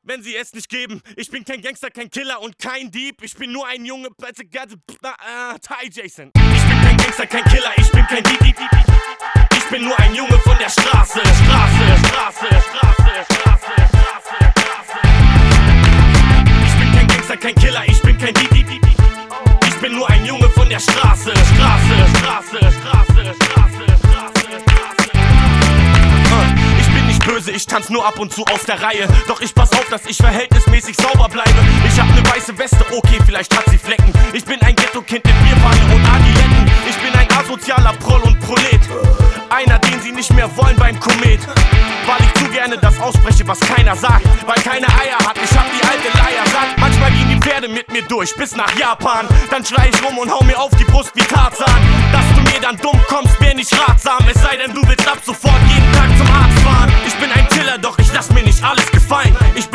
wenn sie es nicht geben. Ich bin kein Gangster, kein Killer und kein Dieb. Ich bin nur ein Junge, Ty Jason. Ich bin kein Gangster, kein Killer, ich bin kein Dieb. Ich bin nur ein Junge von der Straße. Ich bin kein Gangster, kein Killer, ich bin kein Dieb. Ich bin nur ein Junge von der Straße. Ich bin nicht böse, ich tanz nur ab und zu aus der Reihe. Doch ich pass auf, dass ich verhältnismäßig sauber bleibe. Ich hab ne weiße Weste, okay, vielleicht hat sie Flecken. Ich bin ein Ghetto-Kind mit Bierpfanne und Adiletten. Ich bin ein asozialer Proll und Prolet. Einer, den sie nicht mehr wollen beim Komet. Weil ich zu gerne das ausspreche, was keiner sagt. Weil keine Eier hat, ich hab die alte Leier satt. Manchmal gehen die Pferde mit mir durch, bis nach Japan. Dann schrei ich rum und hau mir auf die Brust wie Tarzan. Dass du mir dann dumm kommst, wär nicht ratsam. Es sei denn, du willst ab sofort jeden Tag zum Arzt fahren. Ich bin ein Killer, doch ich lass mir nicht alles gefallen. Ich bin